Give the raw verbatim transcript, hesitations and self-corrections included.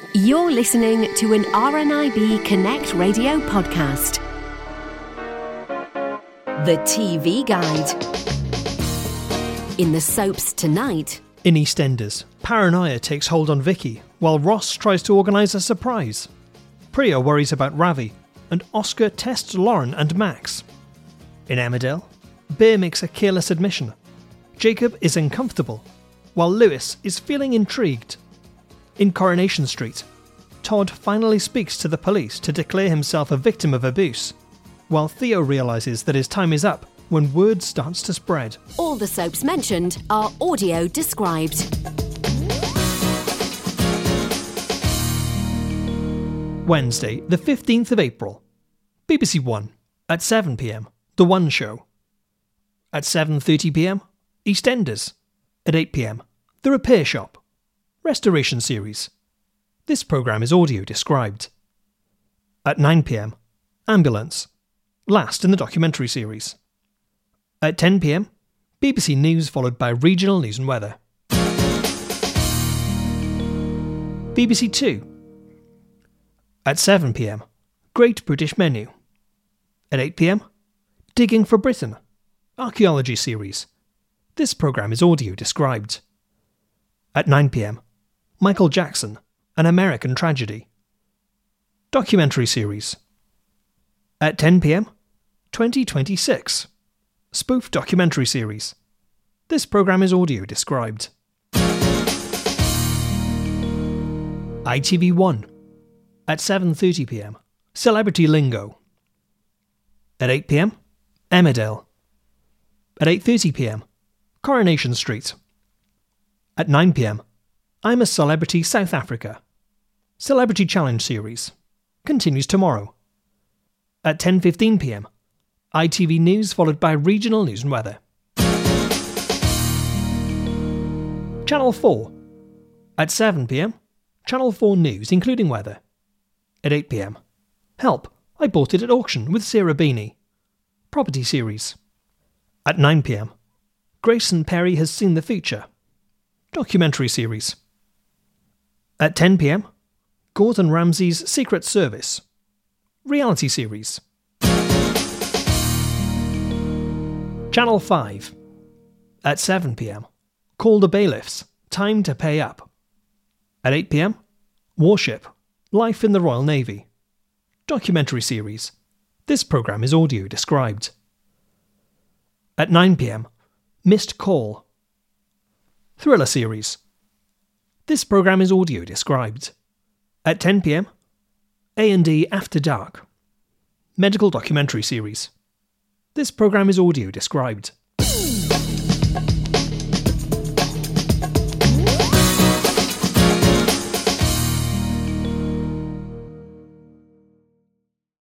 You're listening to an R N I B Connect radio podcast. The T V Guide. In the soaps tonight. In EastEnders, paranoia takes hold on Vicky, while Ross tries to organise a surprise. Priya worries about Ravi, and Oscar tests Lauren and Max. In Emmerdale, Bear makes a careless admission. Jacob is uncomfortable, while Lewis is feeling intrigued. In Coronation Street, Todd finally speaks to the police to declare himself a victim of abuse, while Theo realises that his time is up when word starts to spread. All the soaps mentioned are audio described. Wednesday, the fifteenth of April. B B C One. At seven p m, The One Show. At seven thirty p m, EastEnders. At eight p m, The Repair Shop. Restoration Series. This programme is audio described. At nine p m, Ambulance. Last in the documentary series. At ten p m, B B C News followed by regional news and weather. B B C Two. At seven p m, Great British Menu. At eight p m, Digging for Britain. Archaeology series. This programme is audio described. At nine p m, Michael Jackson, An American Tragedy. Documentary series. At ten p m, twenty twenty-six. Spoof documentary series. This programme is audio described. I T V One. At seven thirty p m, Celebrity Lingo. At eight p m, Emmerdale. At eight thirty p m, Coronation Street. At nine p m, I'm a Celebrity South Africa. Celebrity Challenge series. Continues tomorrow. At ten fifteen p m, I T V News followed by regional news and weather. Channel four. At seven p m, Channel four News including weather. At eight p m, Help, I bought it at auction with Sarah Beanie. Property series. At nine p m, Grayson Perry has seen the future. Documentary series. At ten p m, Gordon Ramsay's Secret Service. Reality series. Channel five. At seven p m, Call the Bailiffs, Time to Pay Up. At eight p m, Warship, Life in the Royal Navy. Documentary series. This programme is audio described. At nine p m, Missed Call. Thriller series. This programme is audio described. At ten p m, A and E After Dark. Medical documentary series. This programme is audio described.